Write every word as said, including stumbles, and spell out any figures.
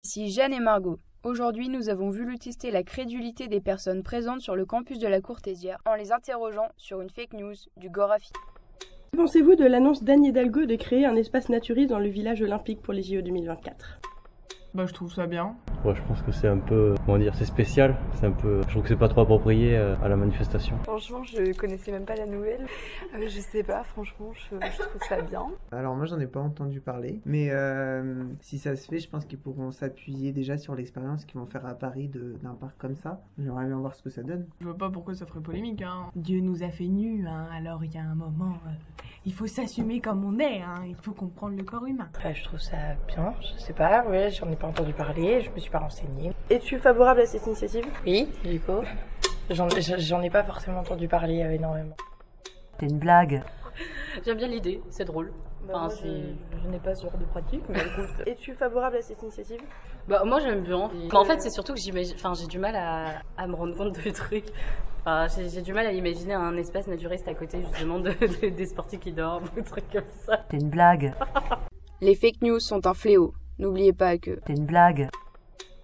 Ici Jeanne et Margot. Aujourd'hui, nous avons voulu tester la crédulité des personnes présentes sur le campus de la Courtésière en les interrogeant sur une fake news du Gorafi. Que pensez-vous de l'annonce d'Anne Hidalgo de créer un espace naturiste dans le village olympique pour les J O deux mille vingt-quatre ? Bah je trouve ça bien. Ouais, je pense que c'est un peu, comment dire, c'est spécial, c'est un peu, je trouve que c'est pas trop approprié à la manifestation. Franchement, je connaissais même pas la nouvelle. Euh, je sais pas, franchement, je, je trouve ça bien. Alors moi, j'en ai pas entendu parler, mais euh, si ça se fait, je pense qu'ils pourront s'appuyer déjà sur l'expérience qu'ils vont faire à Paris de, d'un parc comme ça. J'aimerais bien voir ce que ça donne. Je vois pas pourquoi ça ferait polémique, hein. Dieu nous a fait nus, hein, alors il y a un moment, euh, il faut s'assumer comme on est, hein, il faut comprendre le corps humain. Bah, je trouve ça bien, je sais pas, ouais, j'en ai pas entendu parler, je me suis pas renseignée. Es-tu favorable à cette initiative ? Oui, du coup, j'en, j'en ai pas forcément entendu parler euh, énormément. C'est une blague. J'aime bien l'idée, c'est drôle. Bah, enfin, moi, c'est... Je, je n'ai pas ce genre de pratique, mais écoute. Es-tu favorable à cette initiative ? Bah moi j'aime bien. Mais en fait c'est surtout que j'imagine, enfin j'ai du mal à, à me rendre compte de trucs. Enfin j'ai, j'ai du mal à imaginer un espace naturiste à côté justement de, de, des sportifs qui dorment, des trucs comme ça. C'est une blague. Les fake news sont un fléau. N'oubliez pas que... C'est une blague.